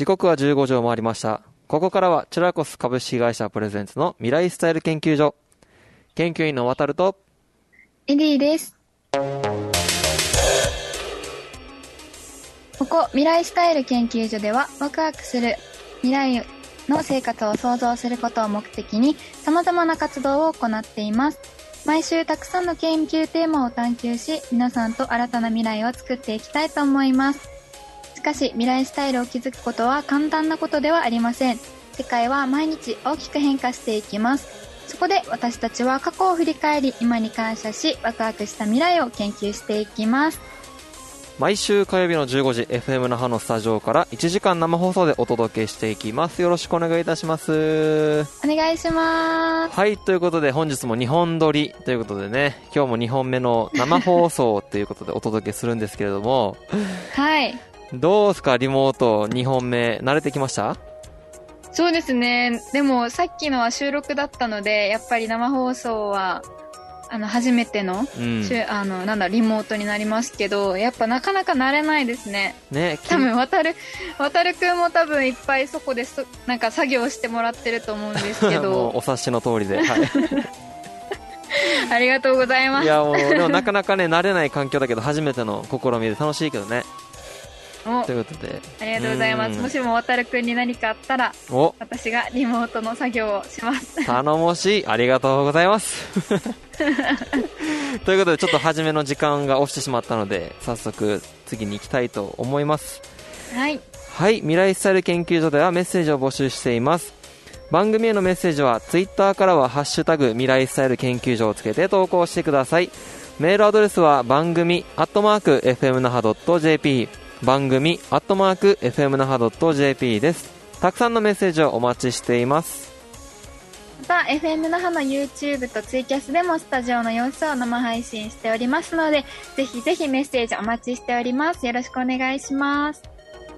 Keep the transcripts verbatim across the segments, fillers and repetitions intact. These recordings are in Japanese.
刻はじゅうごじを回りました。ここからはチュラコス株式会社プレゼンツの未来スタイル研究所。研究員の渡るとエディです。ここ未来スタイル研究所では、ワクワクする未来の生活を創造することを目的に様々な活動を行っています。毎週たくさんの研究テーマを探求し、皆さんと新たな未来を作っていきたいと思います。しかし未来スタイルを築くことは簡単なことではありません。世界は毎日大きく変化していきます。そこで私たちは過去を振り返り、今に感謝し、ワクワクした未来を研究していきます。 毎週火曜日のじゅうごじ エフエム 那覇のスタジオからいちじかん生放送でお届けしていきます。よろしくお願いいたします。 お願いします。 はい、ということで本日もにほん撮りということでね、今日もにほんめの生放送ということでお届けするんですけれどもはいどうですか、リモートにほんめ慣れてきました？ そうですね。でもさっきのは収録だったので、やっぱり生放送はあの初めての、うん、あのなんだリモートになりますけど、やっぱなかなか慣れないですね。 ね、 多分渡る渡るくんも多分いっぱいそこでそなんか作業してもらってると思うんですけどもうお察しの通りで、はいありがとうございます。 いやもうでもなかなかね慣れない環境だけど初めての試みで楽しいけどね。ということでありがとうございます。もしも渡るくんに何かあったらお私がリモートの作業をします。 頼もしい、ありがとうございますということでちょっと初めの時間が押してしまったので早速次に行きたいと思います。 はいはい、未来スタイル研究所ではメッセージを募集しています。番組へのメッセージはツイッターからはハッシュタグ未来スタイル研究所をつけて投稿してください。メールアドレスは番組アットマーク エフエム 那覇 ドット ジェーピー 番組アットマーク エフエム 那覇 ドット ジェーピー です。たくさんのメッセージをお待ちしています。 また エフエム 那覇の YouTube とツイキャスでもスタジオの様子を生配信しておりますので、ぜひぜひメッセージお待ちしております。よろしくお願いします。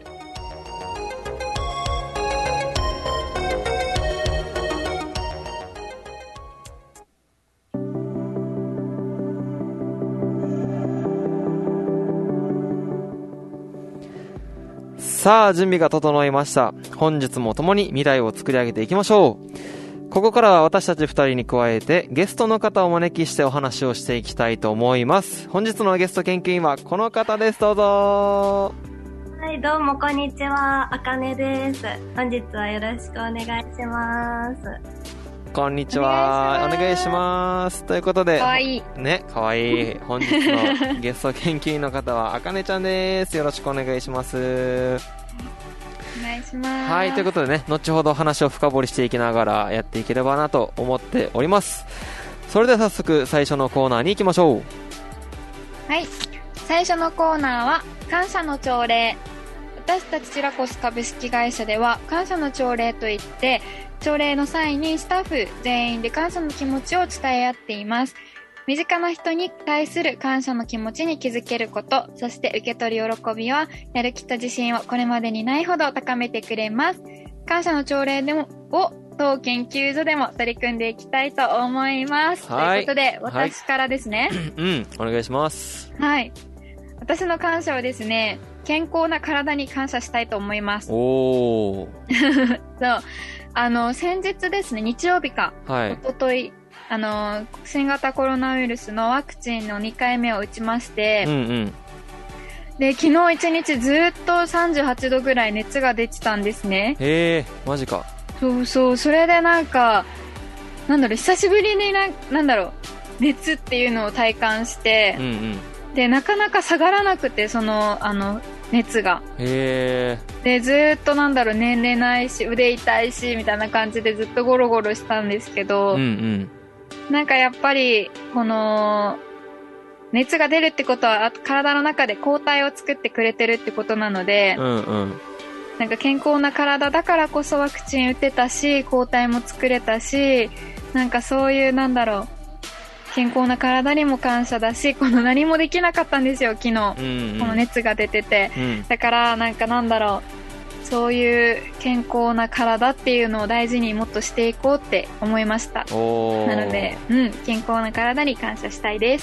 さあ準備が整いました。本日も共に未来を作り上げていきましょう。ここからは私たちふたりに加えてゲストの方をお招きしてお話をしていきたいと思います。本日のゲスト研究員はこの方です。どうぞ。 はい、どうもこんにちは、あかねです。本日はよろしくお願いします。 こんにちは、お願いします。ということで、 かわいいね、かわいい。本日のゲスト研究員の方はあかねちゃんです。よろしくお願いします。 お願いします。 はい、ということでね、後ほど話を深掘りしていきながらやっていければなと思っております。それでは早速最初のコーナーに行きましょう。 はい、最初のコーナーは感謝の朝礼。私たちチラコス株式会社では感謝の朝礼といって、朝礼の際にスタッフ全員で感謝の気持ちを伝え合っています。身近な人に対する感謝の気持ちに気づけること、そして受け取り喜びはやる気と自信をこれまでにないほど高めてくれます。感謝の朝礼でもを当研究所でも取り組んでいきたいと思います。 はい、 ということで私からですね、 はい、うんお願いします。 はい、私の感謝はですね、健康な体に感謝したいと思います。 おーそうあの先日ですね、日曜日か、はい、おとといあの新型コロナウイルスのワクチンのにかいめを打ちまして、 うんうん、 で昨日一日ずっとさんじゅうはちどぐらい熱が出てたんですね。 へー、マジか。 そうそう、それでなんかなんだろう、久しぶりにな、なんだろう熱っていうのを体感して、 うんうん、 でなかなか下がらなくて、そのあの熱が。 へー。 でずーっとなんだろう、寝れないし腕痛いしみたいな感じでずっとゴロゴロしたんですけど、 うんうん、 なんかやっぱりこの熱が出るってことは体の中で抗体を作ってくれてるってことなので、 うんうん、 なんか健康な体だからこそワクチン打てたし抗体も作れたし、なんかそういうなんだろう、健康な体にも感謝だし、この何もできなかったんですよ昨日、うんうん、この熱が出てて、うん、だからなんかなんだろう、そういう健康な体っていうのを大事にもっとしていこうって思いました。なので、うん、健康な体に感謝したいです。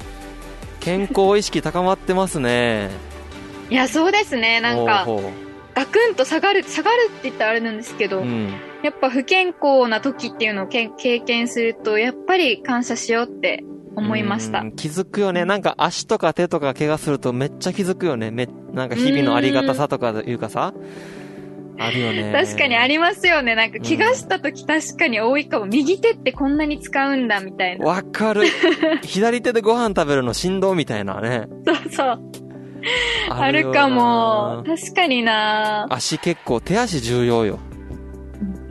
健康意識高まってますね。 いやそうですね、なんかガクンと下がる、下がるって言ったらあれなんですけど、うん、やっぱ不健康な時っていうのをけ経験すると、やっぱり感謝しようって思いました。 気づくよね。なんか足とか手とか怪我するとめっちゃ気づくよね。めなんか日々のありがたさとかいうかさ、あるよね。 確かにありますよね。なんか怪我した時確かに多いかも。うん、右手ってこんなに使うんだみたいな。 わかる。左手でご飯食べるの振動みたいなね。 そうそう。あ る, あるかも。確かにな。 足結構手足重要よ。 うん。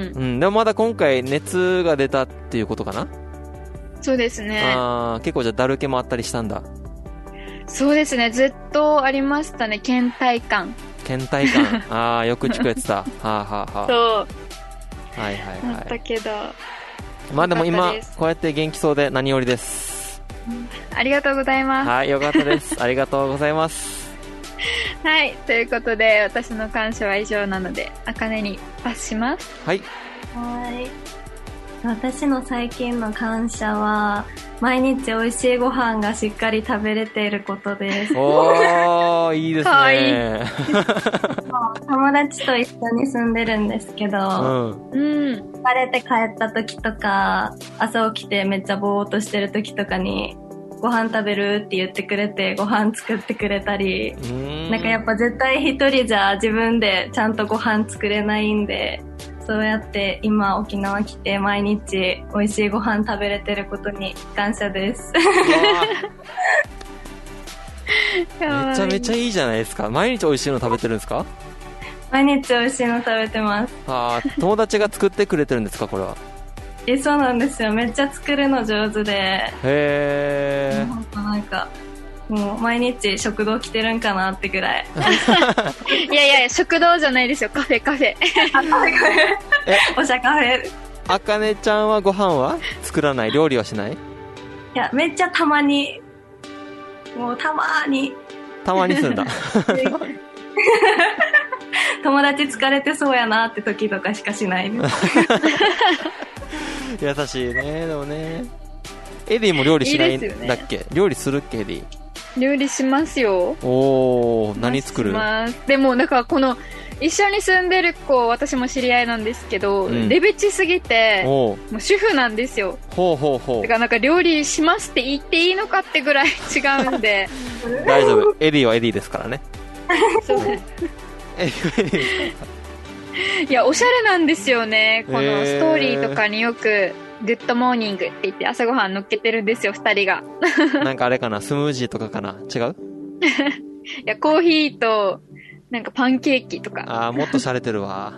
うん。でもまだ今回熱が出たっていうことかな。 そうですね。 ああ、結構じゃあだるけもあったりしたんだ。 そうですね。ずっとありましたね。倦怠感。 倦怠感。ああ、よく聞くやつだ。はあはあはあ。 そう。 はいはいはい。 あったけど。 まあでも今こうやって元気そうで何よりです。 ありがとうございます。 はい、よかったです。ありがとうございます。 はい、ということで私の感謝は以上なので、あかねにパスします。 はい。 はい。私の最近の感謝は、毎日美味しいご飯がしっかり食べれていることです。 おー、いいですね。はい、 友達と一緒に住んでるんですけど、うん。疲れて帰った時とか、朝起きてめっちゃぼーっとしてる時とかに、ご飯食べるって言ってくれて、ご飯作ってくれたり、んなんかやっぱ絶対一人じゃ自分でちゃんとご飯作れないんで、そうやって今沖縄来て毎日美味しいご飯食べれてることに感謝です。 めちゃめちゃいいじゃないですか。毎日美味しいの食べてるんですか？ 毎日美味しいの食べてます。 ああ、友達が作ってくれてるんですか、これは。 え、そうなんですよ。めっちゃ作るの上手で。 へー。 ほんとなんか、もう毎日食堂来てるんかなってぐらい。 いやいや、食堂じゃないですよ。カフェカフェ。 カフェカフェ。おしゃカフェ。 あかねちゃんはご飯は作らない？料理はしない？いや、めっちゃたまに。もうたまーに。 たまにするんだ。 友達疲れてそうやなって時とかしかしないです。 優しいね。でもね、エディも料理しないんだっけ？いいね、料理するっけ、エディ。 料理しますよ。 おー、何作る？ します。でもなんかこの一緒に住んでる子、私も知り合いなんですけど、うん、レベチすぎてもう主婦なんですよ。 ほうほうほう。 だからなんか料理しますって言っていいのかってぐらい違うんで。 大丈夫。エディはエディですからね。 そうです。エディはエディですか？いや、おしゃれなんですよね。このストーリーとかによく、グッドモーニングって言って朝ごはん乗っけてるんですよ、二人が。 なんかあれかな、スムージーとかかな、違う？ いや、コーヒーと、なんかパンケーキとか。 ああ、もっと洒落てるわ。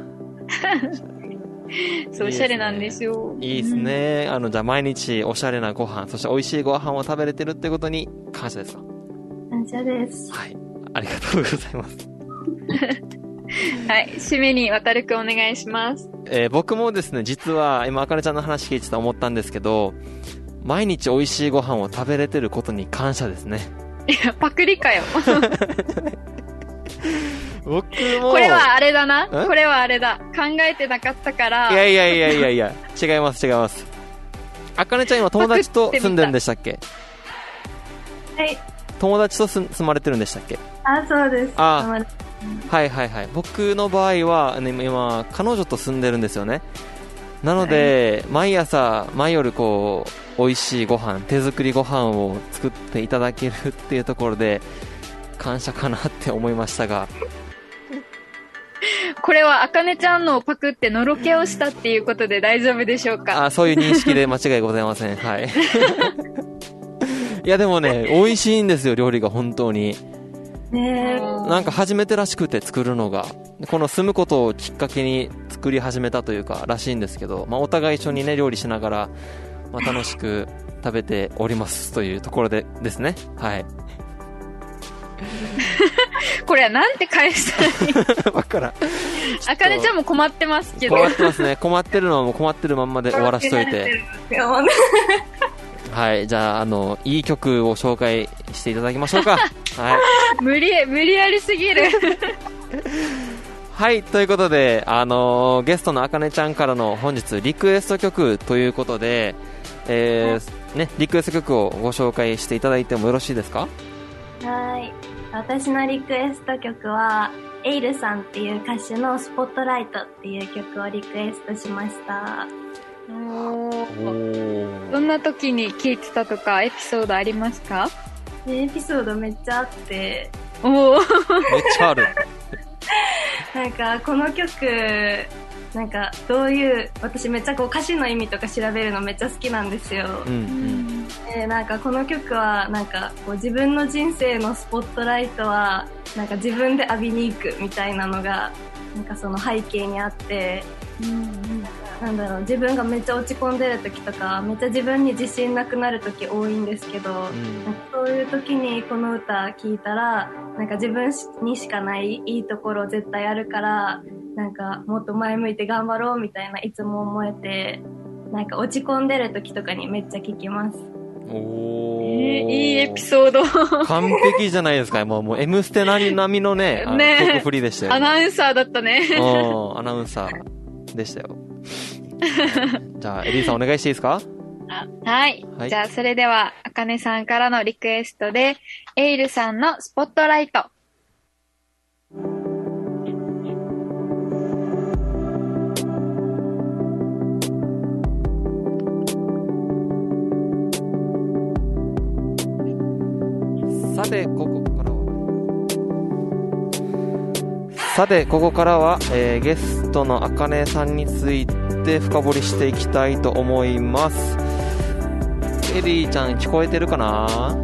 そう、おしゃれなんですよ。 いいですね。あの、じゃあ毎日おしゃれなご飯、そして美味しいご飯を食べれてるってことに感謝ですか？ 感謝です。 はい。ありがとうございます。 はい、締めに渡るくんお願いします。 えー、僕もですね、実は今あかねちゃんの話聞いてた思ったんですけど、毎日美味しいご飯を食べれてることに感謝ですね。 いや、パクリかよ。 僕もこれはあれだな。これはあれだ。考えてなかったから。 いやいやいやいやいや、違います違います。あかねちゃん今友達と住んでるんでしたっけ？ はい。 友達と住まれてるんでしたっけ？ あ、そうです。 あ、はいはいはい。僕の場合は、ね、今彼女と住んでるんですよね。なので、はい、毎朝毎夜こう美味しいご飯、手作りご飯を作っていただけるっていうところで感謝かなって思いましたが、 これはあかねちゃんのをパクってのろけをしたっていうことで大丈夫でしょうか？ あ、そういう認識で間違いございません。はい。いやでもね、美味しいんですよ、料理が本当に。 ね、 なんか初めてらしくて作るのが、この住むことをきっかけに作り始めたというからしいんですけど、まあ、お互い一緒にね料理しながら、まあ、楽しく食べておりますというところでですね。はい。 これはなんて返したらいい？ わからん。 あかねちゃんも困ってますけど。 困ってますね。困ってるのはもう困ってるまんまで終わらしといて。はい、じゃあ、あの、いい曲を紹介していただきましょうか。はい。 無理、無理やりすぎる。 はい、ということで、あのー、ゲストのあかねちゃんからの本日リクエスト曲ということで、えー、ね、リクエスト曲をご紹介していただいてもよろしいですか？ はい。私のリクエスト曲は、 エイルさんっていう歌手のスポットライトっていう曲をリクエストしました。 おー。どんな時に聴いてたとかエピソードありますか？ エピソードめっちゃあって。 おー。めっちゃある。 なんかこの曲、なんかどういう、私めっちゃこう歌詞の意味とか調べるのめっちゃ好きなんですよ。うんうん、でなんかこの曲はなんかこう自分の人生のスポットライトはなんか自分で浴びに行くみたいなのがなんかその背景にあって、うんうん、なんだろう、自分がめっちゃ落ち込んでる時とかめっちゃ自分に自信なくなる時多いんですけど、うん、なんかそういう時にこの歌聴いたらなんか自分にしかないいいところ絶対あるからなんかもっと前向いて頑張ろうみたいないつも思えて、なんか落ち込んでる時とかにめっちゃ聴きます。 おー、えー、いいエピソード。 完璧じゃないですか。もう、もう M ステ並みのね、ね曲振りでしたよ、ね。 アナウンサーだったね。 おー、アナウンサーでしたよ。じゃあ、エリーさんお願いしていいですか？ あ、はい。はい。じゃあ、それでは、あかねさんからのリクエストで、エイルさんのスポットライト。 さて、ここからは、さて、ここからは、えー、ゲストのあかねさんについて深掘りしていきたいと思います。エリーちゃん聞こえてるかな？ はい、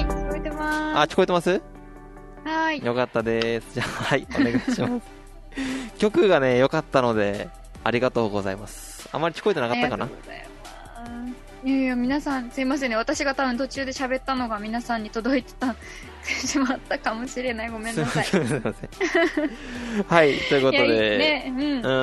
聞こえてます。 あ、聞こえてます？ はい。 よかったです。じゃあ、はい、お願いします。曲がね、良かったので、ありがとうございます。あまり聞こえてなかったかな？ いやいや、皆さん、すいませんね。私が多分途中で喋ったのが皆さんに届いてた、しまったかもしれない。ごめんなさい。すみません。 はい、ということで、 ね、うん。 うん、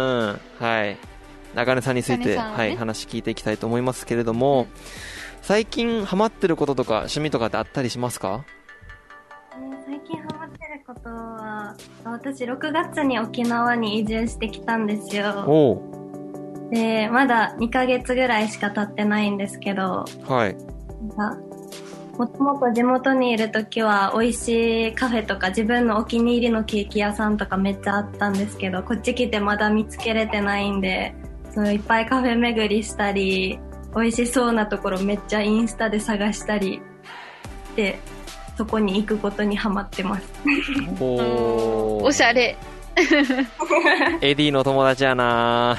はい。あかねさんについて、ね、はい、話聞いていきたいと思いますけれども、うん、最近ハマってることとか趣味とかってあったりしますか？ 最近ハマってることは、私ろくがつに沖縄に移住してきたんですよ。おう。で、まだにかげつぐらいしか経ってないんですけど、はい。もともと地元にいるときは美味しいカフェとか自分のお気に入りのケーキ屋さんとかめっちゃあったんですけど、こっち来てまだ見つけれてないんで、そういっぱいカフェ巡りしたり、美味しそうなところめっちゃインスタで探したりで、そこに行くことにハマってます。 おー、おしゃれ。 エディの友達やな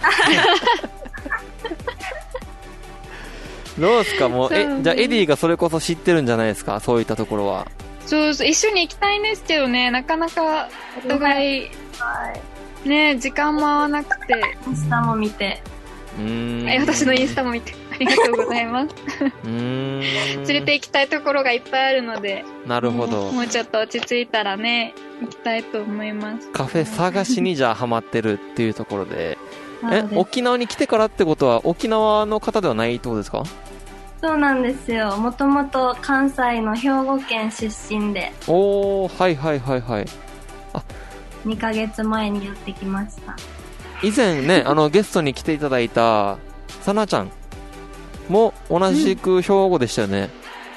どうですか？もう、え、じゃあエディがそれこそ知ってるんじゃないですか？そういったところは。 そうそう、一緒に行きたいんですけどね、なかなかお互い、ね、時間も合わなくて。 インスタも見て。 うーん。え、私のインスタも見て。ありがとうございます。うーん。連れて行きたいところがいっぱいあるので。 なるほど。 もうちょっと落ち着いたらね、行きたいと思います。 カフェ探しにじゃあハマってるっていうところで。え、沖縄に来てからってことは沖縄の方ではないってことですか？ そうなんですよ。もともと関西の兵庫県出身で。 おー、はいはいはいはい。 あ、にかげつまえにやってきました。 以前ね、あのゲストに来ていただいたさなちゃんも同じく兵庫でしたよね。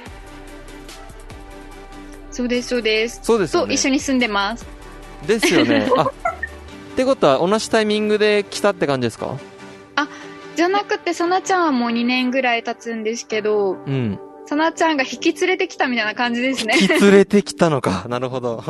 うん、そうですそうです。 そうですよね。 と一緒に住んでます。 ですよね。あ、ってことは同じタイミングで来たって感じですか？ あ、じゃなくてさなちゃんはもうにねんぐらい経つんですけど、うん。さなちゃんが引き連れてきたみたいな感じですね。 引き連れてきたのか。なるほど。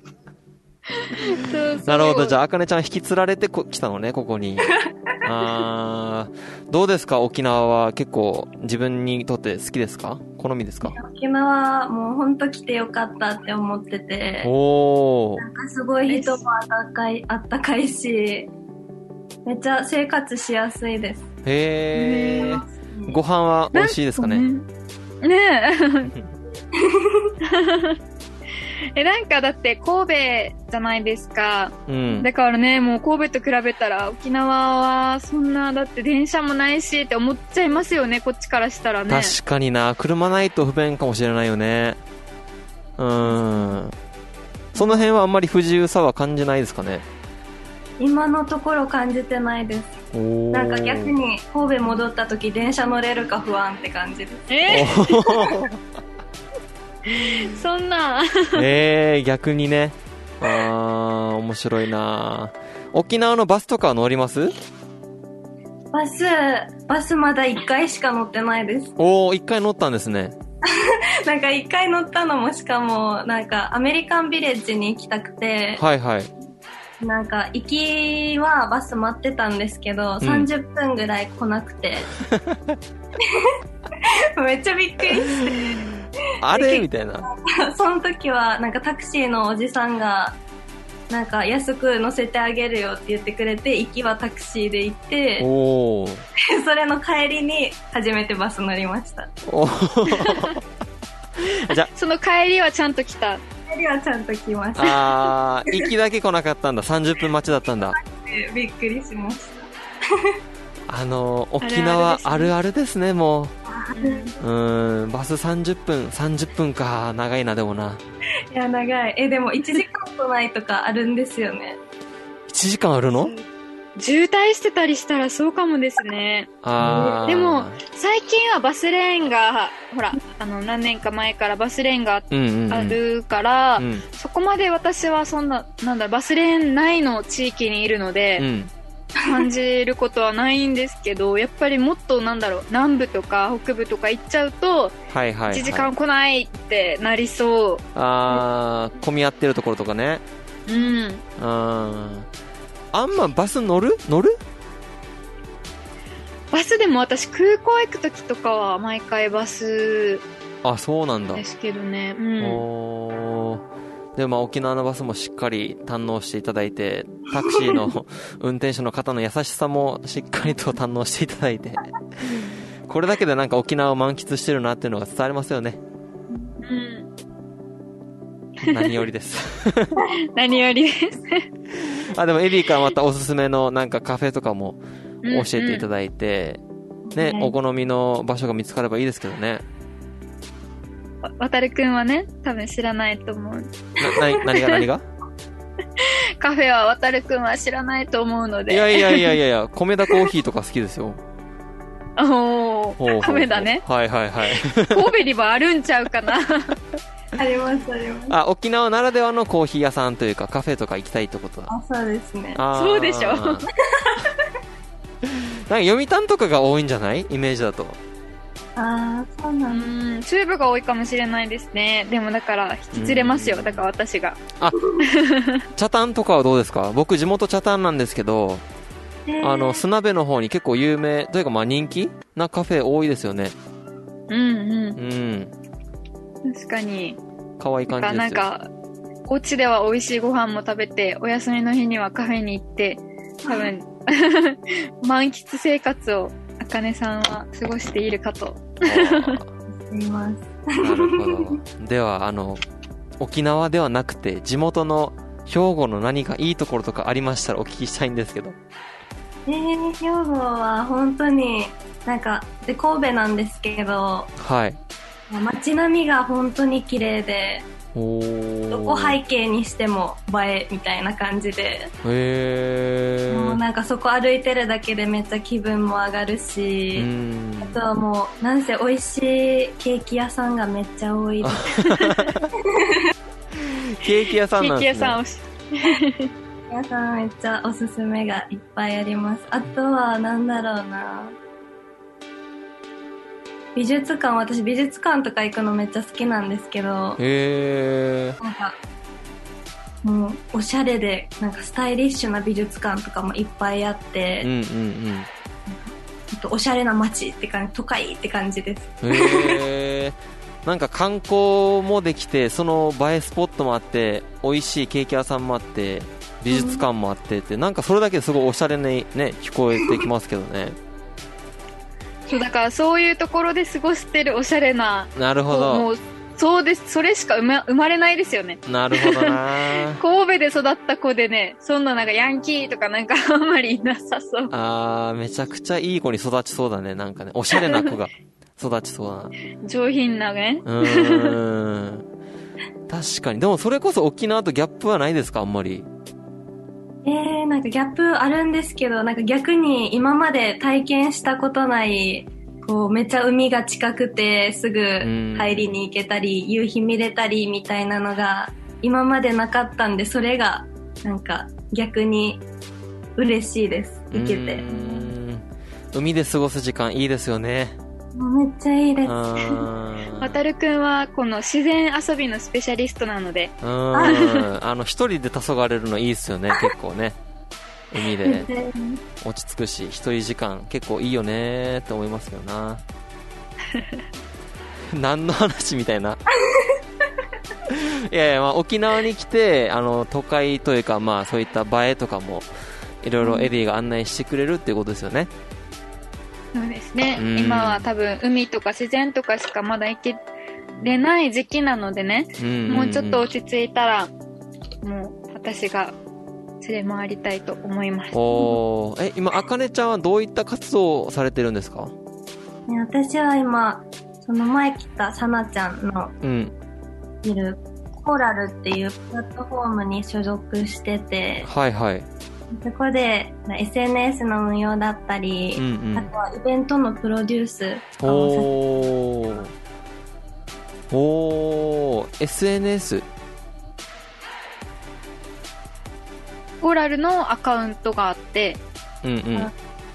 そうそう、なるほど。じゃあ、あかねちゃん引きつられてこ来たのね、ここに。あー、どうですか？沖縄は結構自分にとって好きですか？好みですか？ 沖縄もうほんと来てよかったって思ってて、おー、なんかすごい人もあったかい、あったかいし、めっちゃ生活しやすいです。 へー。ご飯は美味しいですかね？ねえ。え、なんかだって神戸じゃないですか。うん。だからね、もう神戸と比べたら沖縄はそんな、だって電車もないしって思っちゃいますよね、こっちからしたらね。 確かにな、車ないと不便かもしれないよね。うん。その辺はあんまり不自由さは感じないですかね？ 今のところ感じてないです。なんか逆に神戸戻った時電車乗れるか不安って感じです。えーそんなえー、逆にね。あー、面白いな。沖縄のバスとか乗ります？ バス、バスまだいっかいしか乗ってないです。 おー、いっかい乗ったんですね。 なんかいっかい乗ったのもしかも、なんかアメリカンビレッジに行きたくて、 はいはい。 なんか行きはバス待ってたんですけど、うん、さんじゅっぷんぐらい来なくて。めっちゃびっくりして。 あれみたいな。 その時はなんかタクシーのおじさんが、なんか安く乗せてあげるよって言ってくれて、行きはタクシーで行って、おそれの帰りに初めてバス乗りました。おじゃその帰りはちゃんと来た？ 帰りはちゃんと来ました。 あー、行きだけ来なかったんだ。さんじゅっぷん待ちだったんだ。 びっくりしました。 あの沖縄あるあるですね、もう。うーん、バスさんじゅっぷん、さんじゅっぷんか、長いな、でもな。 いや、長い。え、でもいちじかん来ないとかあるんですよね。 いちじかんあるの？ 渋滞してたりしたらそうかもですね。あでも、最近はバスレーンが、ほら、あの、何年か前からバスレーンがあるから、うんうんうん、そこまで私はそんな、なんだ、バスレーン内の地域にいるので、うん感じることはないんですけど、やっぱりもっとなんだろう、南部とか北部とか行っちゃうと、はいはいはい、いちじかん来ないってなりそう。 あー、混み合ってるところとかね。うん。ああんまバス乗る乗るバスでも私空港行くときとかは毎回バス。 あ、そうなんだ。 ですけどね。うん。 おー。でまあ、沖縄のバスもしっかり堪能していただいて、タクシーの運転手の方の優しさもしっかりと堪能していただいて、これだけでなんか沖縄を満喫してるなっていうのが伝わりますよね。うん。何よりです。 何よりです。 あ、でもエリーからまたおすすめのなんかカフェとかも教えていただいて、うんうん、ね、お好みの場所が見つかればいいですけどね。 わたるくんはね、多分知らないと思う。な、 な、何が何がカフェはわたるくんは知らないと思うので。 いやいやいやいやいや、米田コーヒーとか好きですよ。 おー、米田ね。 はいはいはい。 神戸にはあるんちゃうかな。 ありますあります。 あ、沖縄ならではのコーヒー屋さんというかカフェとか行きたいってことだ。 あ、そうですね。 そうでしょ。なんか読谷とかが多いんじゃない？イメージだと。 ああ、そうなんだ。 うん、中部が多いかもしれないですね。でもだから引き連れますよ。だから私が。あ、 北谷とかはどうですか？僕地元北谷なんですけど、あの砂部の方に結構有名というかまあ人気なカフェ多いですよね。 うんうん。うん。確かに。 可愛い感じですよ。 なんかこっちでは美味しいご飯も食べて、お休みの日にはカフェに行って、多分満喫生活をあかねさんは過ごしているかと。 すみません。 なるほど。ではあの沖縄ではなくて地元の兵庫の何かいいところとかありましたらお聞きしたいんですけど。 えー、兵庫は本当になんかで神戸なんですけど、はい。街並みが本当に綺麗で、どこ背景にしても映えみたいな感じで、へー、もうなんかそこ歩いてるだけでめっちゃ気分も上がるし、うん、あとはもうなんせ美味しいケーキ屋さんがめっちゃ多いです。 ケーキ屋さんなんですね。 ケーキ屋さんおしケーキ屋さんめっちゃおすすめがいっぱいあります。あとはなんだろうな、美術館、私美術館とか行くのめっちゃ好きなんですけど、へー、なんかもうおしゃれでなんかスタイリッシュな美術館とかもいっぱいあって、うんうんうん、おしゃれな街って感じ、都会って感じです。 へーなんか観光もできて、その映えスポットもあって、美味しいケーキ屋さんもあって、美術館もあってって、うん、なんかそれだけですごいおしゃれにね聞こえてきますけどね。 そうだからそういうところで過ごしてるおしゃれな、 なるほど、 もうそうです、それしか生ま、生まれないですよね。 なるほどな。 神戸で育った子でね、そんななんかヤンキーとかなんかあんまりいなさそう。 あー、めちゃくちゃいい子に育ちそうだね。なんかね、おしゃれな子が育ちそうだな。 上品なね。 うーん。確かに。でもそれこそ沖縄とギャップはないですか、あんまり。 えー、なんかギャップあるんですけど、なんか逆に今まで体験したことない、こうめっちゃ海が近くてすぐ入りに行けたり、夕日見れたりみたいなのが今までなかったんで、それがなんか逆に嬉しいです。行けて。 海で過ごす時間いいですよね。 めっちゃいいです。 わたるくんはこの自然遊びのスペシャリストなので、 うんあの一人で黄昏れるのいいですよね。結構ね、海で落ち着くし、一人時間結構いいよねって思いますけどな。何の話みたいな。いやいや、まあ、沖縄に来てあの都会というか、まあそういった映えとかもいろいろエディが案内してくれるっていうことですよね。 そうですね、うん、今は多分海とか自然とかしかまだ行けれない時期なのでね、うんうんうん、もうちょっと落ち着いたらもう私が連れ回りたいと思います。 おえ今あかねちゃんはどういった活動をされてるんですか？ 私は今その前来たさなちゃんのいるコーラルっていうプラットフォームに所属してて、 はいはい、 そこで エスエヌエス の運用だったり、うんうん、あとはイベントのプロデュースをさせておー エスエヌエスコーラルのアカウントがあって、 うんうん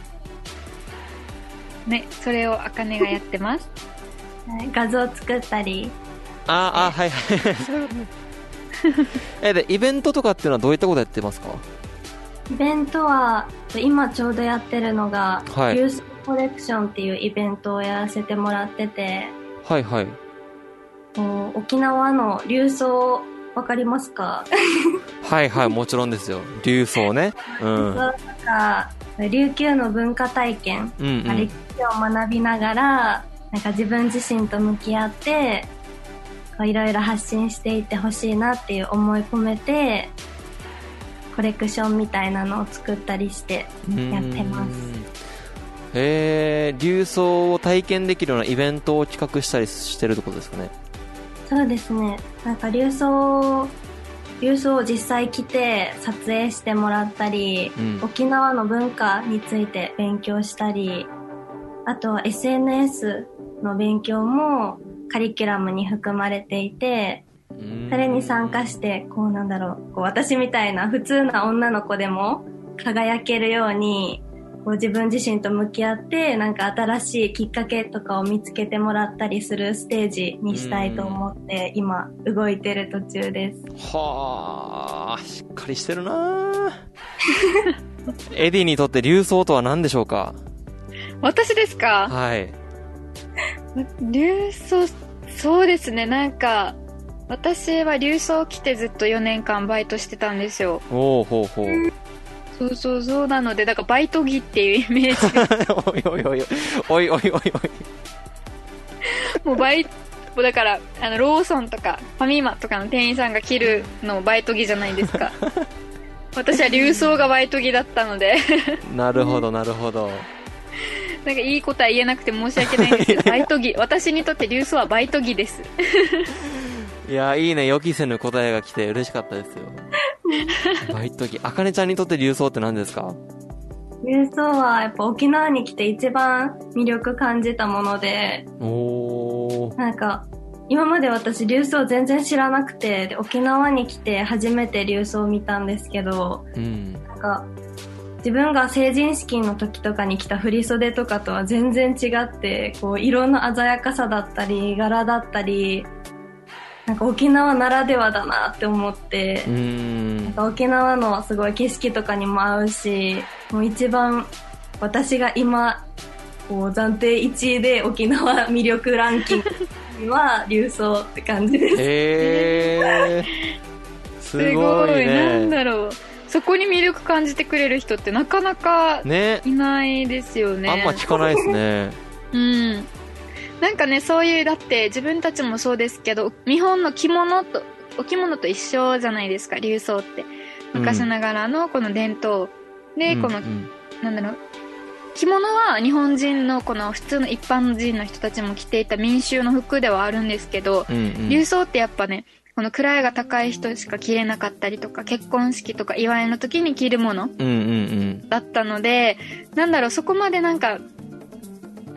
ね、それをあかねがやってます。 画像作ったり、 ああはいはいえでイベントとかっていうのはどういったことやってますか？ イベントは今ちょうどやってるのが、はい、リュースコレクションっていうイベントをやらせてもらってて、 はいはい、 沖縄の琉装わかりますか？ はいはい、もちろんですよ、琉装ね、うん、 とか琉球の文化体験、うんうん、歴史を学びながらなんか自分自身と向き合っていろいろ発信していってほしいなっていう思い込めてコレクションみたいなのを作ったりしてやってます。 へー、琉装を体験できるようなイベントを企画したりしてるってことですかね？ そうですね、なんか琉装琉装を実際来て撮影してもらったり、うん、沖縄の文化について勉強したり、あとは エスエヌエス の勉強もカリキュラムに含まれていて、それに参加してこうなんだろう、こう私みたいな普通な女の子でも輝けるようにこう自分自身と向き合ってなんか新しいきっかけとかを見つけてもらったりするステージにしたいと思って今動いてる途中です。 はあ、しっかりしてるなエディにとって琉装とは何でしょうか？ 私ですか？ はい、 琉装、そうですね、なんか私は琉装来てずっとよねんかんバイトしてたんですよ。 おーほうほう、 そうそうそう、なのでだからバイト着っていうイメージおいおいおいおいおいおいおいもうバイトだからあのローソンとかファミマとかの店員さんが着るのバイト着じゃないですか私は琉装がバイト着だったのでなるほどなるほど、 なんかいいことは言えなくて申し訳ないんですけどバイト着、私にとって琉装はバイト着ですいやいいね、予期せぬ答えが来て嬉しかったですよバイト着、あかねちゃんにとって琉装って何ですか？ 琉装はやっぱ沖縄に来て一番魅力感じたもので、 おなんか今まで私琉装全然知らなくて、で沖縄に来て初めて琉装を見たんですけど、うん、なんか自分が成人式の時とかに着た振袖とかとは全然違って、こう色の鮮やかさだったり柄だったりなんか沖縄ならではだなって思って、うーん、なんか沖縄のすごい景色とかにも合うし、もう一番私が今こう暫定いちいで沖縄魅力ランキングは琉装って感じです。 へーすごいね。すごい、 なんだろう、そこに魅力感じてくれる人ってなかなかいないですよね。 あんま聞かないですねうんなんかね、そういうだって自分たちもそうですけど、日本の着物とお着物と一緒じゃないですか、琉装って昔ながらのこの伝統で、この、うんうん、なんだろう、着物は日本人のこの普通の一般人の人たちも着ていた民衆の服ではあるんですけど、うんうん、琉装ってやっぱね、この位が高い人しか着れなかったりとか、結婚式とか祝いの時に着るものだったので、うんうんうん、なんだろう、そこまでなんか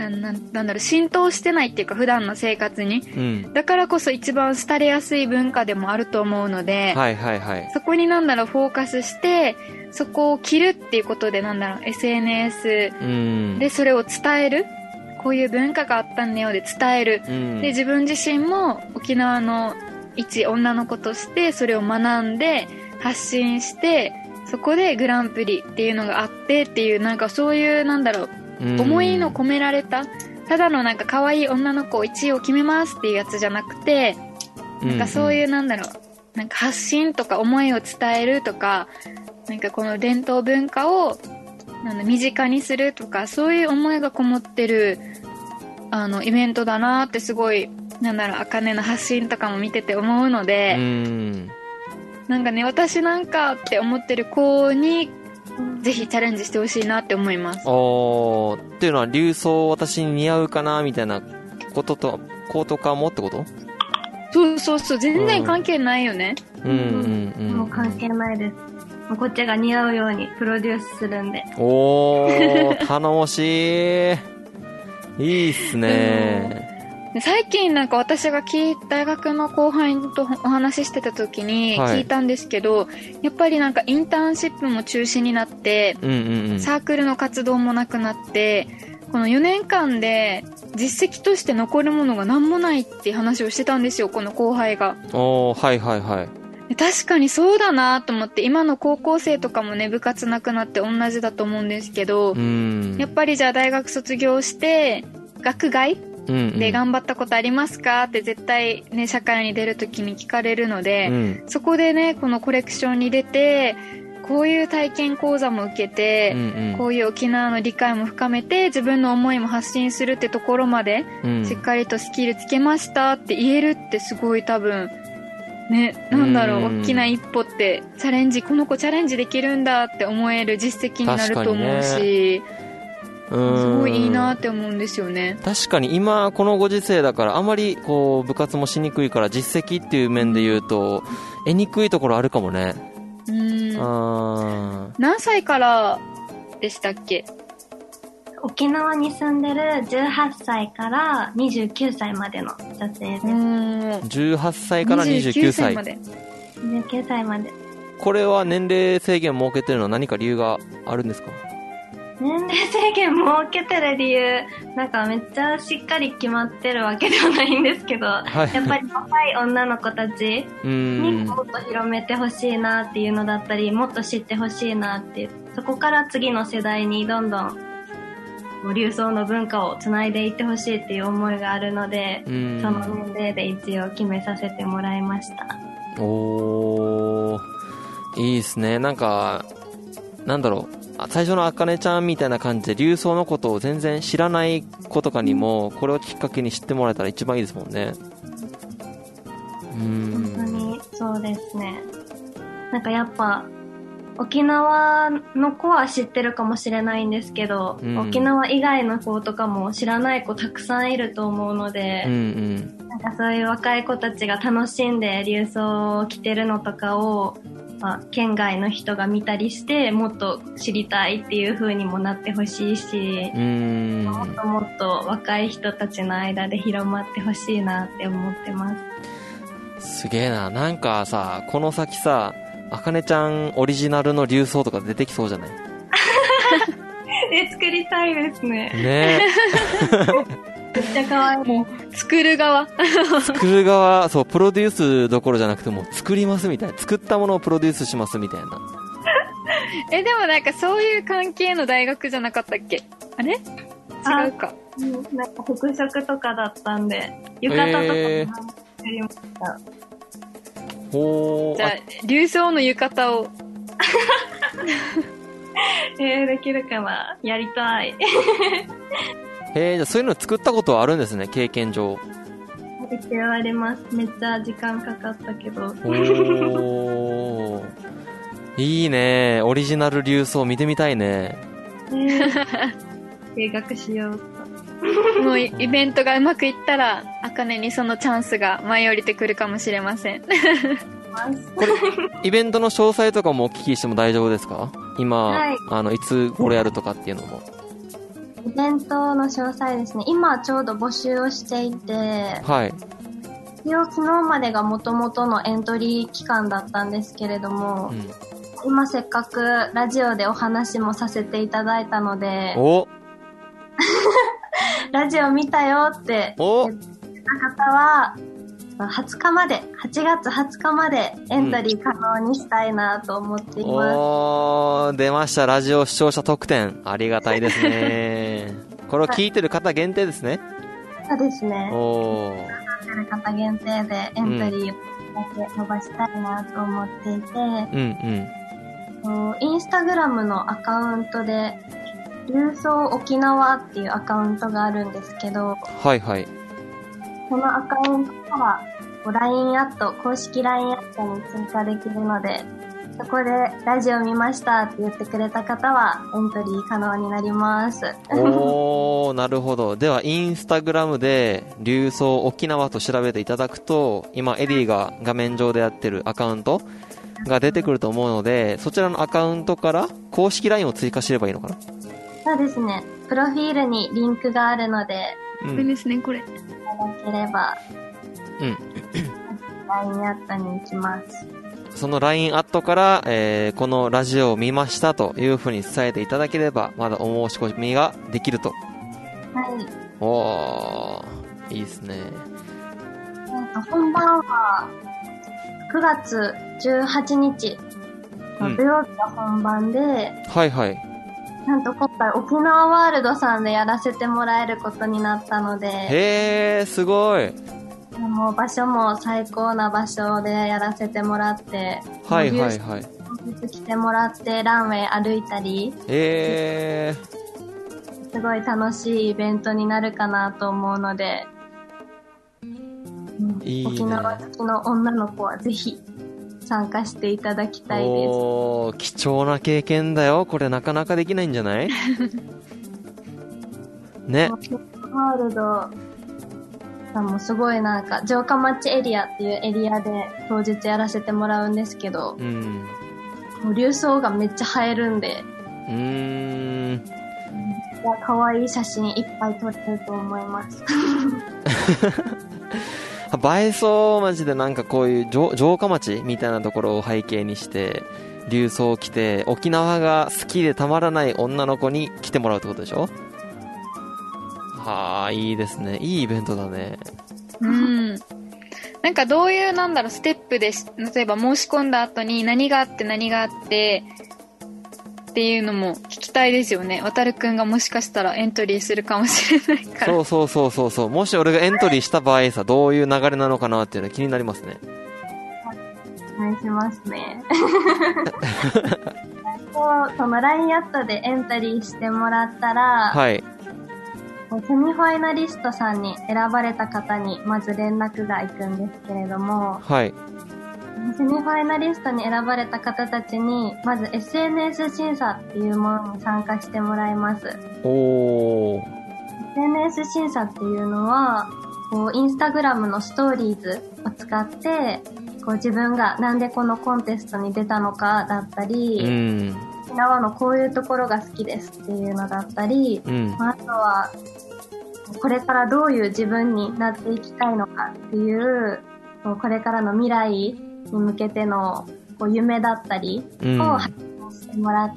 な, なんだろう浸透してないっていうか普段の生活に、 うん、 だからこそ一番廃れやすい文化でもあると思うので、 はいはいはい、 そこになんだろうフォーカスしてそこを切るっていうことでなんだろう エスエヌエス でそれを伝える、こういう文化があったんだよで伝える、うん、で自分自身も沖縄の一女の子としてそれを学んで発信して、そこでグランプリっていうのがあってっていう、なんかそういうなんだろう、うん、思いの込められた、ただのなんか可愛い女の子いちいを決めますっていうやつじゃなくて、なんかそういうなんだろう、なんか発信とか思いを伝えるとか、なんかこの伝統文化をなんだ身近にするとか、そういう思いがこもってるあのイベントだなってすごい、なんだろう、あかねの発信とかも見てて思うので、 うんなんかね、私なんかって思ってる子にぜひチャレンジしてほしいなって思います。 おー、っていうのは流装私に似合うかなみたいなことと子とかもってこと？ そうそうそう、全然関係ないよね。 うんうんうん、 もう関係ないです。もうこっちが似合うようにプロデュースするんで。 おー頼もしい。いいっすね。 最近なんか私が聞い大学の後輩とお話ししてた時に聞いたんですけど、はい、やっぱりなんかインターンシップも中止になって、 うんうんうん、 サークルの活動もなくなって、このよねんかんで実績として残るものが何もないっていう話をしてたんですよ、この後輩が。 おー、はいはいはい。 確かにそうだなと思って、今の高校生とかもね部活なくなって同じだと思うんですけど、 うん、 やっぱりじゃあ大学卒業して学外で頑張ったことありますかって絶対ね社会に出るときに聞かれるので、うん、そこでねこのコレクションに出てこういう体験講座も受けて、うんうん、こういう沖縄の理解も深めて自分の思いも発信するってところまで、うん、しっかりとスキルつけましたって言えるってすごい多分ね、なんだろう、大きな一歩ってチャレンジ、この子チャレンジできるんだって思える実績になると思うし、すごいいいなって思うんですよね。 確かに今このご時世だからあまりこう部活もしにくいから実績っていう面で言うと得にくいところあるかもね。 うーん、あ何歳からでしたっけ？ 沖縄に住んでるじゅうはっさいからにじゅうきゅうさいまでの女性です。 じゅうはっさいからにじゅうきゅうさいまで。 にじゅうきゅうさいまで。 これは年齢制限を設けてるのは何か理由があるんですか？ 年齢制限設けてる理由、なんかめっちゃしっかり決まってるわけではないんですけど、はい、やっぱり若い女の子たちにもっと広めてほしいなっていうのだったり、もっと知ってほしいなっていう、そこから次の世代にどんどん流装の文化をつないでいってほしいっていう思いがあるので、その年齢で一応決めさせてもらいました。 おー、いいですね。なんかなんだろう、最初のあかねちゃんみたいな感じで流装のことを全然知らない子とかにもこれをきっかけに知ってもらえたら一番いいですもんね。 うーん、本当にそうですね。なんかやっぱ沖縄の子は知ってるかもしれないんですけど、うん、沖縄以外の子とかも知らない子たくさんいると思うので、うんうん、なんかそういう若い子たちが楽しんで流装を着てるのとかを、まあ、県外の人が見たりしてもっと知りたいっていう風にもなってほしいし、うん、もっともっと若い人たちの間で広まってほしいなって思ってます。 すげえな。なんかさ、この先さ、あかねちゃんオリジナルの流装とか出てきそうじゃない？ え、作りたいですね。 ねめっちゃ可愛い。もう作る側作る側、そう、プロデュースどころじゃなくてもう作りますみたいな、作ったものをプロデュースしますみたいな。 え、でもなんかそういう関係の大学じゃなかったっけ？あれ？違うか。 うん、なんか服飾とかだったんで、浴衣とかもやりました。 ほー、 じゃあ流装の浴衣をえー、できるかな、やりたいへー、じゃあそういうの作ったことはあるんですね、経験上。 一応あります。めっちゃ時間かかったけど。 おーいいね、オリジナル流装見てみたいね。 計画しようと。 もうイベントがうまくいったらあかねにそのチャンスが舞い降りてくるかもしれません。これイベントの詳細とかもお聞きしても大丈夫ですか？今、はい、あのいつこれやるとかっていうのも。 イベントの詳細ですね。今ちょうど募集をしていて、 はい。 一応昨日までが元々のエントリー期間だったんですけれども、うん、今せっかくラジオでお話もさせていただいたので、 おラジオ見たよって言った方は、はつかまで、はちがつはつかまでエントリー可能にしたいなと思っています。うん、 おー、出ました。ラジオ視聴者特典。ありがたいですね。これを聞いてる方限定ですね。 そうですね。 おー。 聞いてる方限定でエントリーをだけ伸ばしたいなと思っていて、 うんうん。 インスタグラムのアカウントで、琉装沖縄っていうアカウントがあるんですけど、 はいはい。 そのアカウントから ライン アット、公式 ライン アットに追加できるので、そこでラジオ見ましたって言ってくれた方はエントリー可能になります。 おー、なるほど。ではインスタグラムで琉装沖縄と調べていただくと、今エリーが画面上でやってるアカウントが出てくると思うので、そちらのアカウントから公式 ライン を追加すればいいのかな？ そうですね。プロフィールにリンクがあるので、 これですね、これ。いただければ、 うん。 ライン アットに行きます。 その ライン アットから、えー、このラジオを見ましたというふうに伝えていただければ、まだお申し込みができると。 はい。 おー、いいですね。 本番はくがつじゅうはちにち、土曜日が本番で、うん、 はいはい。 なんと今回沖縄ワールドさんでやらせてもらえることになったので、 へー、すごい。 もう場所も最高な場所でやらせてもらって、 はいはいはい。 来てもらってランウェイ歩いたり、 へー、すごい楽しいイベントになるかなと思うので、 いいね、 沖縄好きの女の子はぜひ参加していただきたいです。 おー、貴重な経験だよ。これなかなかできないんじゃないね。 ワールドさんもすごいなんか城下町エリアっていうエリアで当日やらせてもらうんですけど、うん、もう琉装がめっちゃ映えるんで、 うーん、 可愛い写真いっぱい撮れると思います映えそう。マジでなんかこういう城、城下町みたいなところを背景にして琉装を着て沖縄が好きでたまらない女の子に来てもらうってことでしょ。はあ、いいですね。いいイベントだね。 うん。なんかどういうなんだろうステップで、例えば申し込んだ後に何があって何があってっていうのも聞きたいですよね。渡るくんがもしかしたらエントリーするかもしれないから。 そうそうそうそうそう。もし俺がエントリーした場合さ、どういう流れなのかなっていうの気になりますね。 お願いしますね。その ライン アットでエントリーしてもらったら、 はい。 セミファイナリストさんに選ばれた方にまず連絡が行くんですけれども、 はい。 セミファイナリストに選ばれた方たちにまず エスエヌエス 審査っていうものに参加してもらいます。 おー。 エスエヌエス 審査っていうのは、こうインスタグラムのストーリーズを使ってこう自分がなんでこのコンテストに出たのかだったり、うん、沖縄のこういうところが好きですっていうのだったり、うん、あとはこれからどういう自分になっていきたいのかっていうこれからの未来に向けてのこう夢だったりを発信してもらって、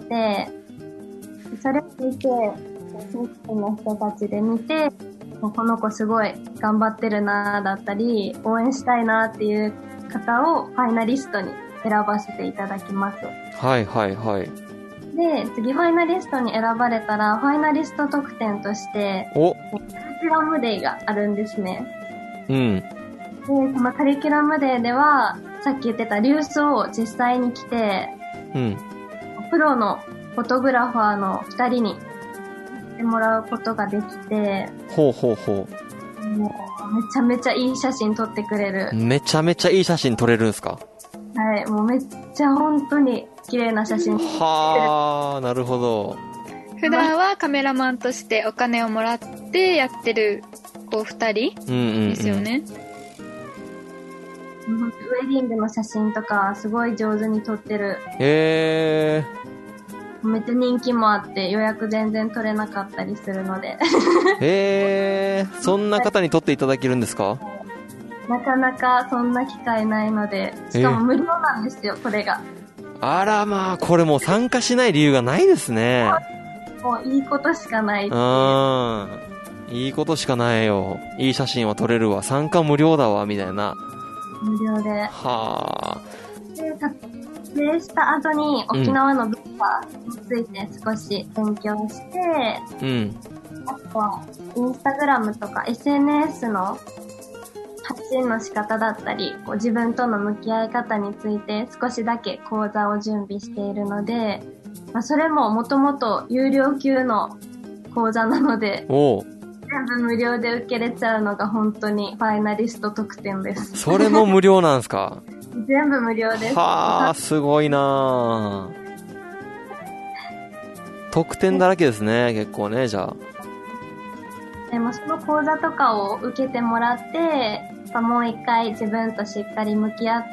うん、それを見て新規の人たちで見てこの子すごい頑張ってるなだったり応援したいなっていう方をファイナリストに選ばせていただきます。 はいはいはい。 で、次ファイナリストに選ばれたらファイナリスト特典としておカリキュラムデーがあるんですね。 うん。 で、そのカリキュラムデーではさっき言ってた琉装を実際に来て、 うん、 プロのフォトグラファーのふたりにしてもらうことができて、 ほうほうほう。もうめちゃめちゃいい写真撮ってくれる。 めちゃめちゃいい写真撮れるんすか？ はい、もうめっちゃ本当に綺麗な写真。 はあ、なるほど。 普段はカメラマンとしてお金をもらってやってるお二人ですよね。 うんうんうん、ウェディングの写真とかすごい上手に撮ってる。 へー。 めっちゃ人気もあって予約全然取れなかったりするのでへー、そんな方に取っていただけるんですか？ なかなかそんな機会ないので、しかも無料なんですよ、これが。 あらまあ、これもう参加しない理由がないですね。 もういいことしかないっていう。 うんいいことしかないよ。いい写真は撮れるわ、参加無料だわみたいな。 無料で。 はあ。 で、撮影した後に沖縄の文化について少し勉強して、 うん。 あとはインスタグラムとか エスエヌエス の発信の仕方だったり、こう自分との向き合い方について少しだけ講座を準備しているので、まあ、それももともと有料級の講座なので、 おう全部無料で受けれちゃうのが本当にファイナリスト特典です。 それも無料なんですか？ 全部無料です。 はあ、すごいな特典だらけですね、結構ね、じゃあ。 でもその講座とかを受けてもらって、もう一回自分としっかり向き合って、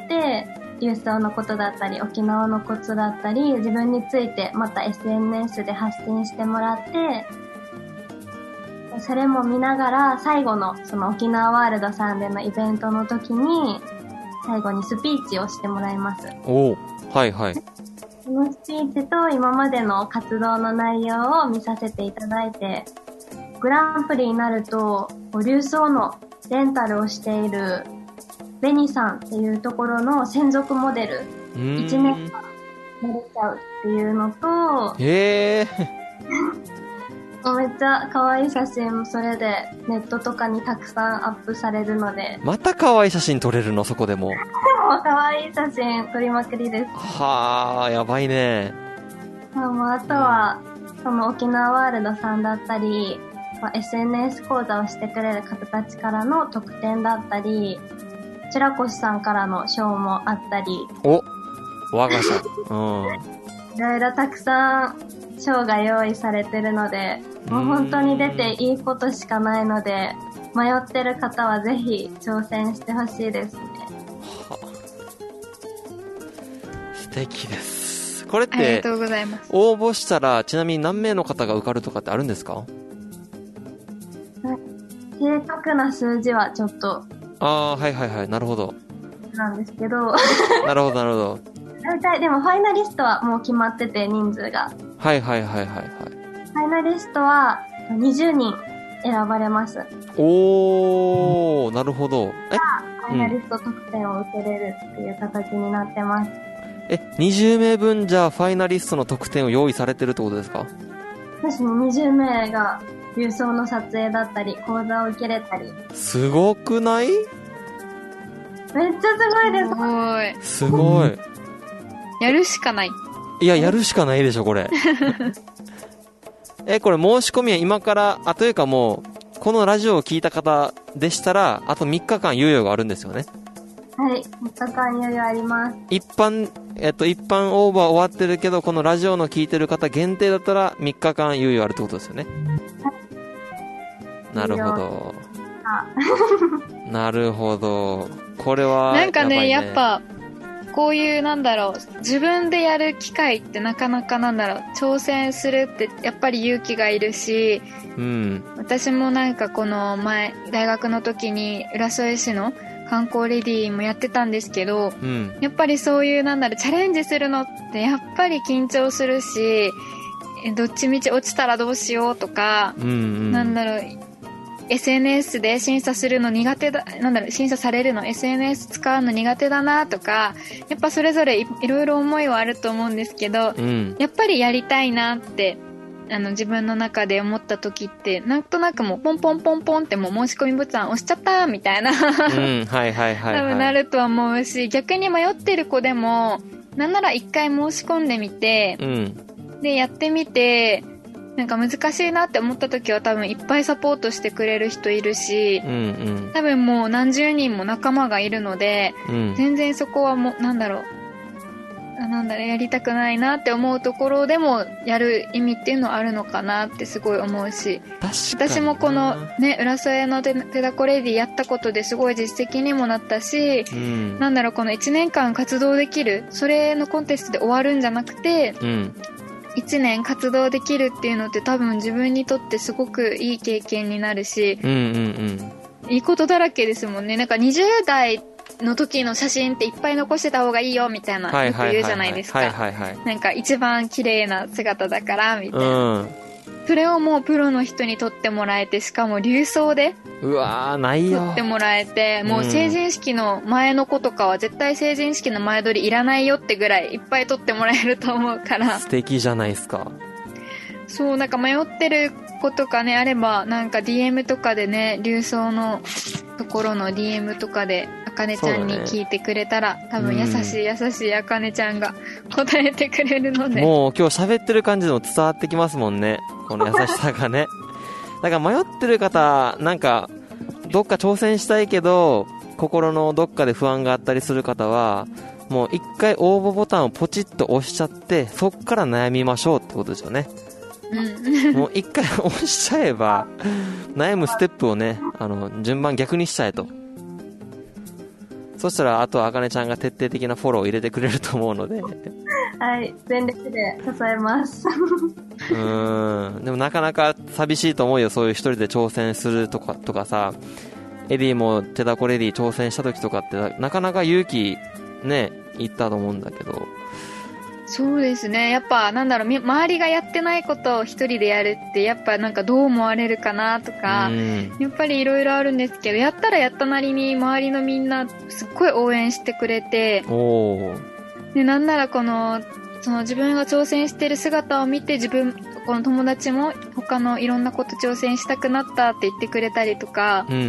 琉装のことだったり、沖縄のことだったり、自分についてまた エスエヌエス で発信してもらって、それも見ながら最後のその沖縄ワールドさんでのイベントの時に最後にスピーチをしてもらいます。 おはいはい。 そのスピーチと今までの活動の内容を見させていただいて、グランプリになると琉装のレンタルをしているベニさんっていうところの専属モデルいちねんかんなれちゃうっていうのと、 へーめっちゃ可愛い写真もそれでネットとかにたくさんアップされるので。 また可愛い写真撮れるの、そこでも。 でも可愛い写真撮りまくりです。 はあ、やばいね。 あ, もうあとは、その沖縄ワールドさんだったり、まあ、エスエヌエス 講座をしてくれる方たちからの特典だったり、白越さんからの賞もあったり。 お我が社。うん。 いろいろたくさん賞が用意されてるので、もう本当に出ていいことしかないので、迷ってる方はぜひ挑戦してほしいですね。は素敵です。これってありがとうございます。 応募したらちなみに何名の方が受かるとかってあるんですか？ 正確な数字はちょっとああはいはいはい、なるほどなんですけどなるほどなるほど。 大体でもファイナリストはもう決まってて、人数がはいはいはいはいはい。 ファイナリストはにじゅうにん選ばれます。 おー、なるほど。 えファイナリスト特典を受けれるっていう形になってます。 え、にじゅうめいぶんじゃあファイナリストの特典を用意されてるってことですか？ 私もにじゅうめいが琉装の撮影だったり講座を受けれたり。 すごくない？ めっちゃすごいです。 すごい。 すごい。 やるしかない。 いや、やるしかないでしょ、これ。え、これ申し込みは今から、あ、というかもう、このラジオを聞いた方でしたら、あとみっかかん猶予があるんですよね。 はい、みっかかん猶予あります。 一般、えっと、一般オーバー終わってるけど、このラジオの聞いてる方限定だったら、みっかかん猶予あるってことですよね。はい、なるほど。なるほど。これは、 なんかね、ねやっぱ、こういうなんだろう、自分でやる機会ってなかなかなんだろう、挑戦するってやっぱり勇気がいるし、 うん、 私もなんかこの前大学の時に浦添市の観光レディーもやってたんですけど、うん、やっぱりそういうなんだろう、チャレンジするのってやっぱり緊張するし、どっちみち落ちたらどうしようとか、うんうん、なんだろう、エスエヌエス で審査するの苦手だ、なんだろう、審査されるの エスエヌエス 使うの苦手だなとか、やっぱそれぞれ い, いろいろ思いはあると思うんですけど、うん、やっぱりやりたいなってあの自分の中で思った時って、なんとなくもうポンポンポンポンってもう申し込みボタン押しちゃったみたいな、うん、 はいはいはい、はい、 多分なると思うし、逆に迷ってる子でもなんなら一回申し込んでみて、うん、でやってみて、なんか難しいなって思った時は多分いっぱいサポートしてくれる人いるし、うんうん、多分もう何十人も仲間がいるので、うん、全然そこはもうなんだろうなんだろうやりたくないなって思うところでもやる意味っていうのはあるのかなってすごい思うし、私もこのね浦添のテダコレディやったことですごい実績にもなったし、うん、なんだろうこのいちねんかん活動できる、それのコンテストで終わるんじゃなくて、うん一年活動できるっていうのって多分自分にとってすごくいい経験になるし、 うんうんうんいいことだらけですもんね。なんかにじゅう代の時の写真っていっぱい残してた方がいいよみたいなよく言うじゃないですか。なんか一番綺麗な姿だからみたいな、うん、それをもうプロの人に撮ってもらえて、しかも流装でうわーないよ撮ってもらえて、もう成人式の前の子とかは絶対成人式の前撮りいらないよってぐらいいっぱい撮ってもらえると思うから。 素敵じゃないですか。 そう、なんか迷ってる子とかねあれば、なんか ディーエム とかでね、流装のところの ディーエム とかであかねちゃんに聞いてくれたら、ね、多分優しい優しいあかねちゃんが答えてくれるので、 もう今日喋ってる感じでも伝わってきますもんね、この優しさがねだから迷ってる方、なんかどっか挑戦したいけど心のどっかで不安があったりする方は、もう一回応募ボタンをポチッと押しちゃって、そっから悩みましょうってことですよね。うん、もう一回押しちゃえば悩むステップをね、あの順番逆にしちゃえと。そしたらあとはあかねちゃんが徹底的なフォローを入れてくれると思うのではい全力で支えますうーん、でもなかなか寂しいと思うよ、そういう一人で挑戦するとかとかさ。エリーもテダコレディ挑戦した時とかってなかなか勇気ねいったと思うんだけど。 そうですね、やっぱなんだろう、周りがやってないことを一人でやるってやっぱなんかどう思われるかなとか、うん、やっぱりいろいろあるんですけど、やったらやったなりに周りのみんなすっごい応援してくれて、 おでなんならこのその自分が挑戦してる姿を見て、自分この友達も他のいろんなこと挑戦したくなったって言ってくれたりとか、 うんうんうん、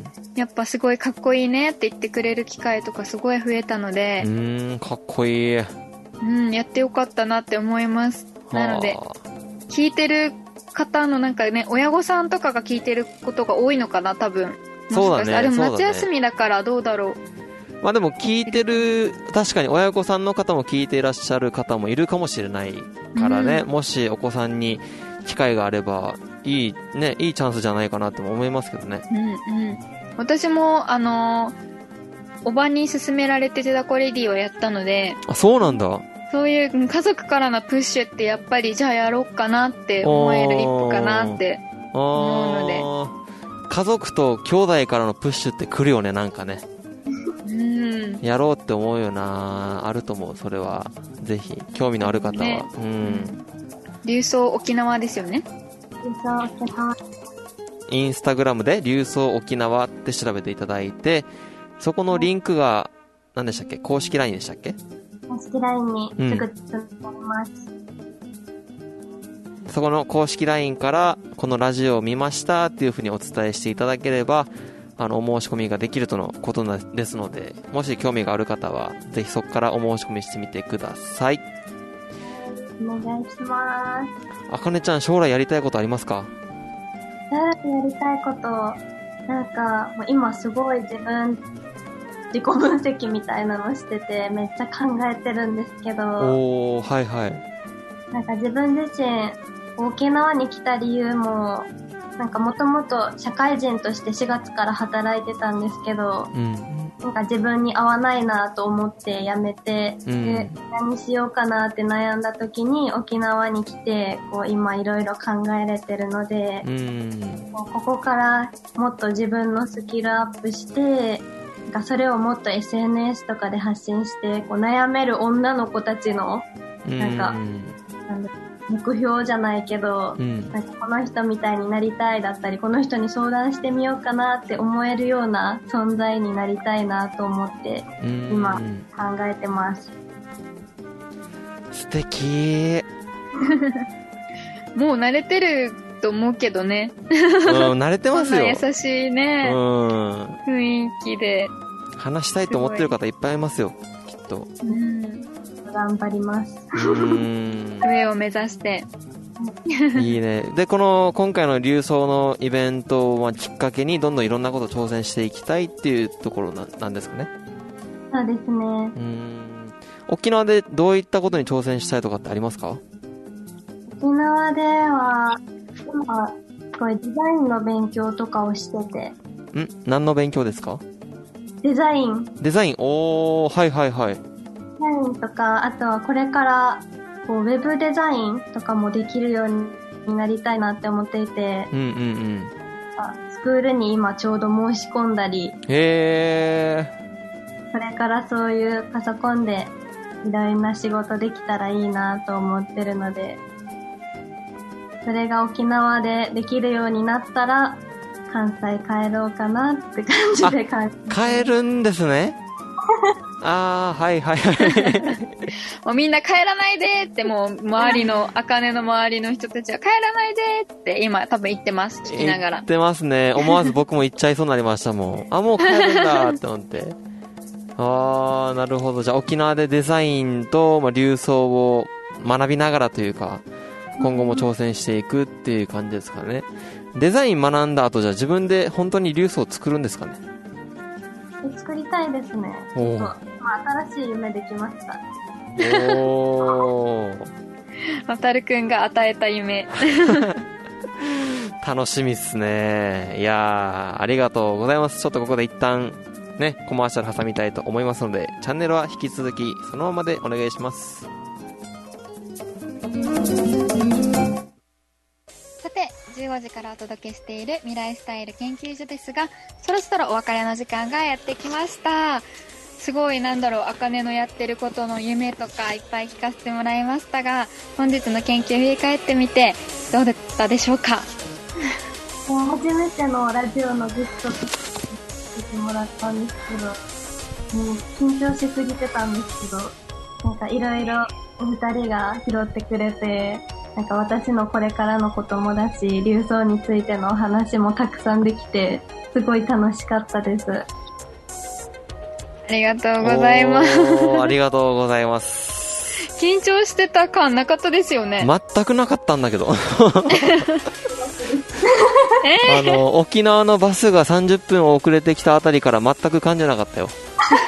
やっぱすごいかっこいいねって言ってくれる機会とかすごい増えたので、 うーんかっこいい、 うん、やってよかったなって思います。なので聞いてる方のなんかね、親御さんとかが聞いてることが多いのかな多分。 そうだね。 あでも夏休みだからどうだろう。 まあでも聞いてる、確かに親御さんの方も聞いていらっしゃる方もいるかもしれないからね、うん、もしお子さんに機会があればいいね、いいチャンスじゃないかなとも思いますけどね。 うんうん。私もあのーおばに勧められてテダコレディをやったので。 あ、そうなんだ。 そういう家族からのプッシュってやっぱりじゃあやろうかなって思える一歩かなって思うので。 家族と兄弟からのプッシュって来るよね、なんかね。 うん。 やろうって思うよな。あると思う、それは。ぜひ興味のある方は。ね、うん。 流装沖縄ですよね。 流装沖縄。 インスタグラムで流装沖縄って調べていただいて。そこのリンクが何でしたっけ？公式 ライン でしたっけ？ 公式 ライン にすぐつながります、 うん、そこの公式 ライン からこのラジオを見ましたっていう風にお伝えしていただければ、あのお申し込みができるとのことですので、もし興味がある方はぜひそこからお申し込みしてみてください。 お願いします。 あかねちゃん、将来やりたいことありますか？ 将来やりたいこと、なんかもう今すごい自分自己分析みたいなのしててめっちゃ考えてるんですけど、 おー、はいはい。 なんか自分自身沖縄に来た理由も、なんかもともと社会人としてしがつから働いてたんですけど、うん、なんか自分に合わないなと思って辞めて、うん、で何しようかなって悩んだ時に沖縄に来てこう今いろいろ考えれてるので、うん、ここからもっと自分のスキルアップして、なんかそれをもっと エスエヌエス とかで発信してこう悩める女の子たちのなんか、うん、なんだ目標じゃないけど、うん、なんかこの人みたいになりたいだったり、この人に相談してみようかなって思えるような存在になりたいなと思って今考えてます。 素敵もう慣れてると思うけどね。 うん、慣れてますよ。 こんな優しいね、うん、雰囲気で話したいと思ってる方いっぱいいますよ、きっと。 うん、頑張ります。 うん上を目指していいね。で、この今回の流装のイベントをきっかけにどんどんいろんなこと挑戦していきたいっていうところ な, なんですかね。 そうですね。うーん、沖縄でどういったことに挑戦したいとかってありますか？ 沖縄では今すごいデザインの勉強とかをしてて。 ん何の勉強ですか？ デザイン。 デザイン、おー、はいはいはい。 デザインとか、あとはこれからこうウェブデザインとかもできるようになりたいなって思っていて、 うんうんうん、 スクールに今ちょうど申し込んだり、 へー、それからそういうパソコンでいろいろな仕事できたらいいなと思ってるので、それが沖縄でできるようになったら関西帰ろうかなって感じで感じ帰るんですね。ああ、はいはいはいもうみんな帰らないでって、もう周りの茜の周りの人たちは帰らないでって今多分言ってます、聞きながら。 言ってますね。思わず僕も言っちゃいそうになりましたもん。あ、もう帰るんだって思ってああ、なるほど。じゃあ沖縄でデザインと、まあ、流送を学びながらというか、今後も挑戦していくっていう感じですかね。デザイン学んだ後、じゃあ自分で本当に流送を作るんですかね。 作りたいですね。ちょっと、まあ、新しい夢できました。 おー。 わたるくんが与えた夢。 楽しみっすね。いやー、ありがとうございます。ちょっとここで一旦ね、コマーシャル挟みたいと思いますので、チャンネルは引き続きそのままでお願いします。 さて、じゅうごじからお届けしている未来スタイル研究所ですが、そろそろお別れの時間がやってきました。すごい、なんだろう、茜のやってることの夢とかいっぱい聞かせてもらいましたが、本日の研究を振り返ってみてどうだったでしょうか。 初めてのラジオのゲストとしてもらったんですけど、もう緊張しすぎてたんですけど、なんかいろいろお二人が拾ってくれて、なんか私のこれからのこともだし、流送についてのお話もたくさんできて、すごい楽しかったです。 ありがとうございます。 ありがとうございます。 緊張してた感なかったですよね。 全くなかったんだけど。 えー、 あの沖縄のバスがさんじゅっぷん遅れてきたあたりから全く感じなかったよ。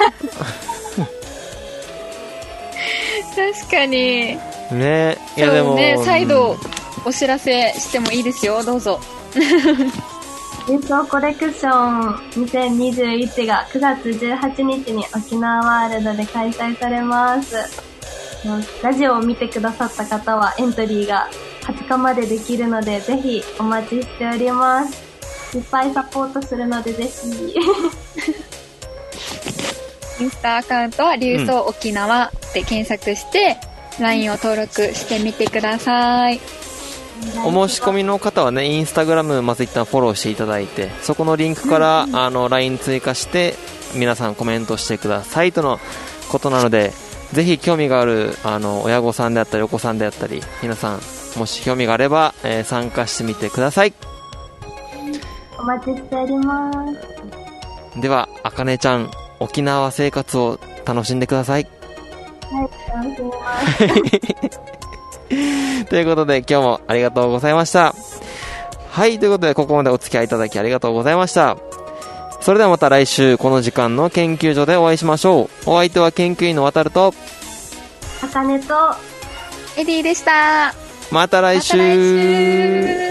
確かにね。いやでもね、再度お知らせしてもいいですよ、どうぞ。 流送コレクションにせんにじゅういちがくがつじゅうはちにちに沖縄ワールドで開催されます。ラジオを見てくださった方はエントリーがはつかまでできるので、ぜひお待ちしております。いっぱいサポートするのでぜひ。 インスタアカウントは流送沖縄で検索して、うん、ライン を登録してみてください。 お申し込みの方はね、インスタグラムまず一旦フォローしていただいて、そこのリンクから、うん、あの ライン 追加して皆さんコメントしてくださいとのことなので、ぜひ興味があるあの親御さんであったりお子さんであったり、皆さんもし興味があれば、えー、参加してみてください。 お待ちしております。 では、あかねちゃん、沖縄生活を楽しんでください。 はい、楽しみます。 ということで今日もありがとうございました。はい、ということでここまでお付き合いいただきありがとうございました。それではまた来週この時間の研究所でお会いしましょう。お相手は研究員の渡るとあかねとエディでした。 また来週。また来週。